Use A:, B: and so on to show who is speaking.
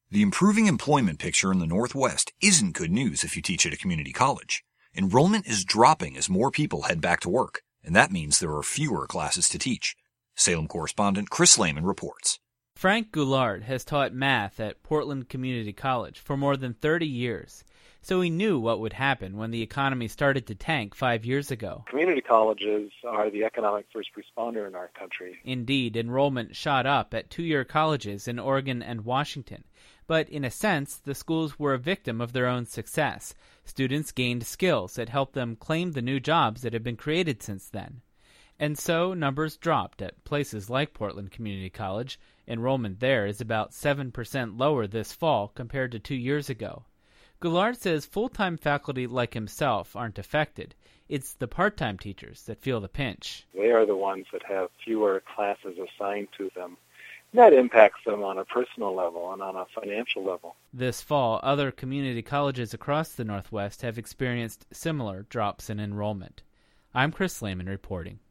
A: The improving employment picture in the Northwest isn't good news if you teach at a community college. Enrollment is dropping as more people head back to work, and that means there are fewer classes to teach. Salem correspondent Chris Lehman reports.
B: Frank Goulart has taught math at Portland Community College for more than 30 years, so he knew what would happen when the economy started to tank 5 years ago.
C: Community colleges are the economic first responder in our country.
B: Indeed, enrollment shot up at two-year colleges in Oregon and Washington. But in a sense, the schools were a victim of their own success. Students gained skills that helped them claim the new jobs that had been created since then. And so numbers dropped at places like Portland Community College. Enrollment there is about 7% lower this fall compared to 2 years ago. Goulart says full-time faculty like himself aren't affected. It's the part-time teachers that feel the pinch.
C: They are the ones that have fewer classes assigned to them. That impacts them on a personal level and on a financial level.
B: This fall, other community colleges across the Northwest have experienced similar drops in enrollment. I'm Chris Lehman reporting.